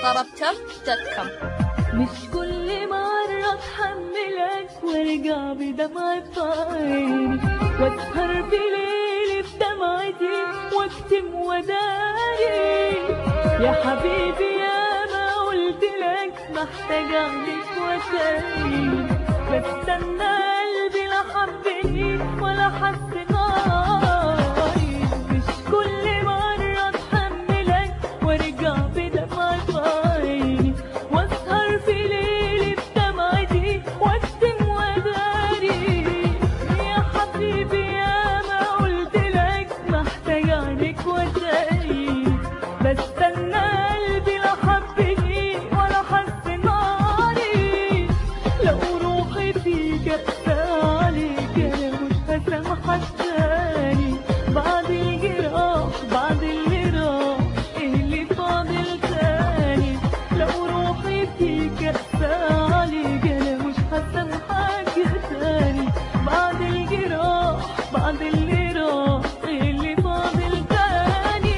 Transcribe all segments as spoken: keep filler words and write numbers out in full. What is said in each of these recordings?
طرب تف دوت كوم. مش كل مرة اتحملك وارجع بدمعة في عيني واسهر بليلي بدمعتي واكتم وداري. يا حبيبي يا ما قلتلك محتاج عليك وتاني، بستنى قلبي لا حبني ولا حس ناري. مش كل مرة اتحملك وارجع بدمعة في عيني واسهر في ليلي بدمعتي واكتم وداري. يا حبيبي يا ما قلتلك محتاج عليك وتاني، بستنى قلبي لا حبني ولا حس ناري. لو روحي فيك اقسى عليك انا مش هسامحك تاني، بعد الجراح بعد اللي راح ايه اللي فاضل تاني. لو روحي فيك اقسى عليك انا مش هسامحك تاني، بعد الجراح بعد اللي راح ايه اللي فاضل تاني.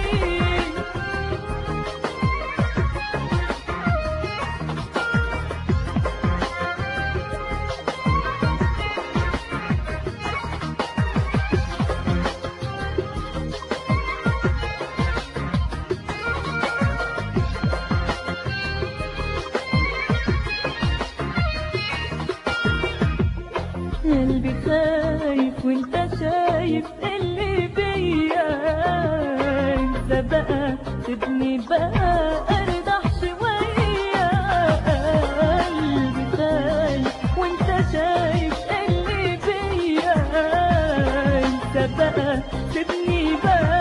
قلبي خايف وانت شايف اللي بيا، انت بقى سيبني بقى ارتاح شوية. قلبي خايف وانت شايف اللي بيا، انت بقى سيبني بقى